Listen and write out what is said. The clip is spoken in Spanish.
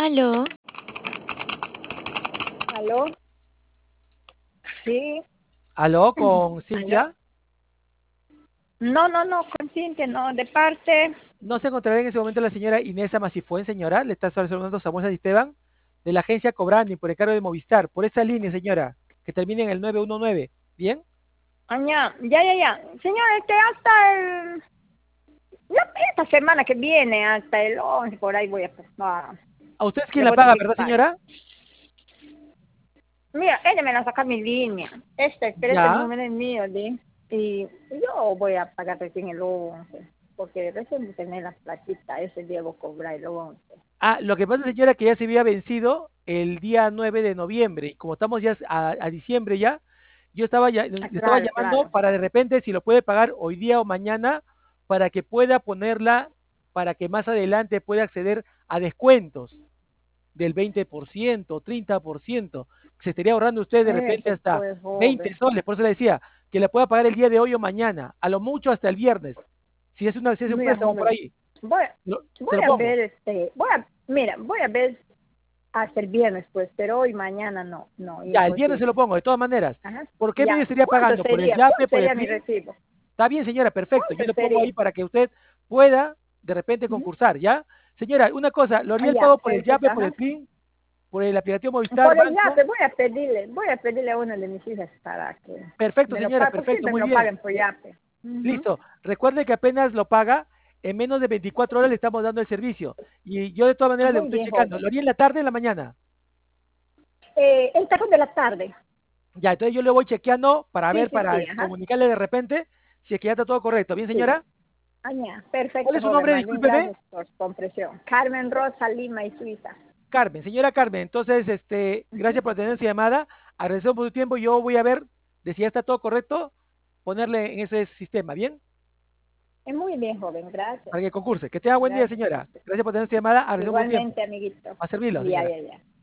Aló, ¿Aló? Sí. Aló, con ¿Aló? Cintia. No, consciente, no, de parte. No se encontrará en ese momento la señora Inés Amasifuen, señora. Le está saludando Samuel Esteban, de la agencia Cobrani, por el cargo de Movistar. Por esa línea, señora, que termina en el 919. ¿Bien? Ya. Señor, hasta esta semana que viene, hasta el 11, por ahí voy ¿A usted es quien le la voy a paga, tener que verdad, pagar. señora? Mira, ella me la saca mi línea. Pero este Ya. número es mío, ¿sí? Y yo voy a pagar recién el 11, porque recién voy a tener la platita, ese día voy a cobrar el 11. Ah, lo que pasa, señora, que ya se había vencido el día 9 de noviembre. Y como estamos ya a diciembre ya, yo estaba ya, le Ah, estaba claro, llamando claro. para de repente si lo puede pagar hoy día o mañana para que pueda ponerla, para que más adelante pueda acceder a descuentos del 20%, 30%. Se estaría ahorrando usted de repente Eso hasta pues, 20 joven. soles. Por eso le decía que la pueda pagar el día de hoy o mañana, a lo mucho hasta el viernes. Si es un Mira, préstamo por joven, ahí, voy, se voy lo a pongo. ver, mira, voy a ver hasta el viernes, pues, pero hoy, mañana no, Ya, el viernes se lo imposible. pongo, de todas maneras. Ajá, ¿Por qué medio ya. estaría ¿Cuánto pagando? ¿Por el sería? Yape, ¿Cuánto por el sería mi PRI? recibo? Está bien, señora, perfecto. Yo ¿Cuánto le pongo sería? ahí para que usted pueda de repente Ujú. concursar, ¿ya? Señora, una cosa, ¿lo haría el Ya, pago por el perfecto, Yape, por ajá. el PRI, por el aplicativo Movistar, Por el banco? yape voy a pedirle a una de mis hijas para que Perfecto, me lo señora, pague, pues perfecto, siempre me muy lo bien. paguen por yape. Ujú. Listo. Recuerde que apenas lo paga, en menos de 24 horas le estamos dando el servicio. Y yo de todas maneras le Muy estoy bien, checando. ¿Lo joven. haría en la tarde o en la mañana? El tacón de la tarde. Ya, entonces yo le voy chequeando para ver, para Sí, ajá, comunicarle de repente si es que ya está todo correcto. ¿Bien, sí. señora? Ah, ya, ¿Cuál perfecto, es su joven. nombre? Más bien, Discúlpeme. gracias por su comprensión. Carmen Rosa, Lima y Suiza. Carmen, señora Carmen. Entonces, Ujú. gracias por atender su llamada. Agradecemos por su tiempo. Yo voy a ver de si ya está todo correcto, ponerle en ese sistema, ¿bien? Muy bien, joven, gracias. Para que concurse. Que tenga buen día, Gracias. señora. Gracias por atender su llamada. Agradecemos por su tiempo. Igualmente, amiguito. A servirlo, Ya, señora. ya, ya.